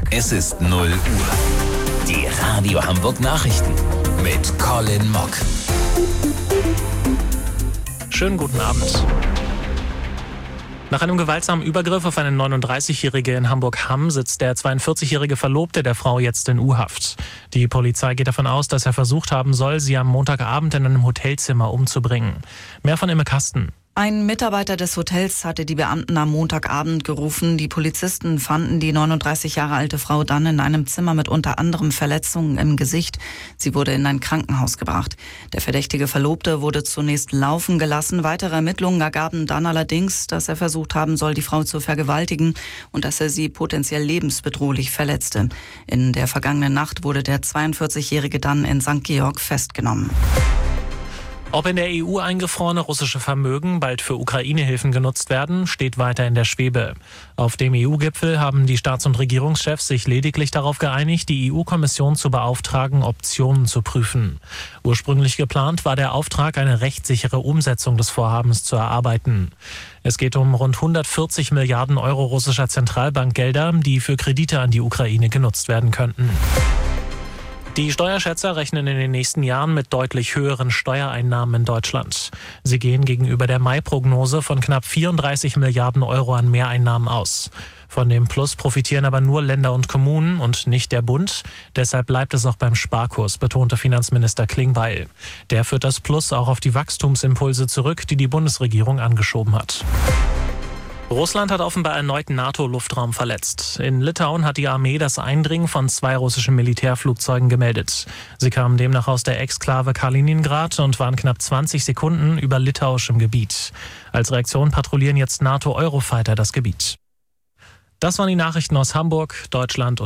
Es ist 0 Uhr. Die Radio Hamburg Nachrichten mit Colin Mock. Schönen guten Abend. Nach einem gewaltsamen Übergriff auf eine 39-Jährige in Hamburg-Hamm sitzt der 42-jährige Verlobte der Frau jetzt in U-Haft. Die Polizei geht davon aus, dass er versucht haben soll, sie am Montagabend in einem Hotelzimmer umzubringen. Mehr von Imme Kasten. Ein Mitarbeiter des Hotels hatte die Beamten am Montagabend gerufen. Die Polizisten fanden die 39 Jahre alte Frau dann in einem Zimmer mit unter anderem Verletzungen im Gesicht. Sie wurde in ein Krankenhaus gebracht. Der verdächtige Verlobte wurde zunächst laufen gelassen. Weitere Ermittlungen ergaben dann allerdings, dass er versucht haben soll, die Frau zu vergewaltigen und dass er sie potenziell lebensbedrohlich verletzte. In der vergangenen Nacht wurde der 42-Jährige dann in St. Georg festgenommen. Ob in der EU eingefrorene russische Vermögen bald für Ukraine-Hilfen genutzt werden, steht weiter in der Schwebe. Auf dem EU-Gipfel haben die Staats- und Regierungschefs sich lediglich darauf geeinigt, die EU-Kommission zu beauftragen, Optionen zu prüfen. Ursprünglich geplant war der Auftrag, eine rechtssichere Umsetzung des Vorhabens zu erarbeiten. Es geht um rund 140 Milliarden Euro russischer Zentralbankgelder, die für Kredite an die Ukraine genutzt werden könnten. Die Steuerschätzer rechnen in den nächsten Jahren mit deutlich höheren Steuereinnahmen in Deutschland. Sie gehen gegenüber der Mai-Prognose von knapp 34 Milliarden Euro an Mehreinnahmen aus. Von dem Plus profitieren aber nur Länder und Kommunen und nicht der Bund. Deshalb bleibt es auch beim Sparkurs, betonte Finanzminister Klingbeil. Der führt das Plus auch auf die Wachstumsimpulse zurück, die die Bundesregierung angeschoben hat. Russland hat offenbar erneut NATO-Luftraum verletzt. In Litauen hat die Armee das Eindringen von 2 russischen Militärflugzeugen gemeldet. Sie kamen demnach aus der Exklave Kaliningrad und waren knapp 20 Sekunden über litauischem Gebiet. Als Reaktion patrouillieren jetzt NATO-Eurofighter das Gebiet. Das waren die Nachrichten aus Hamburg, Deutschland und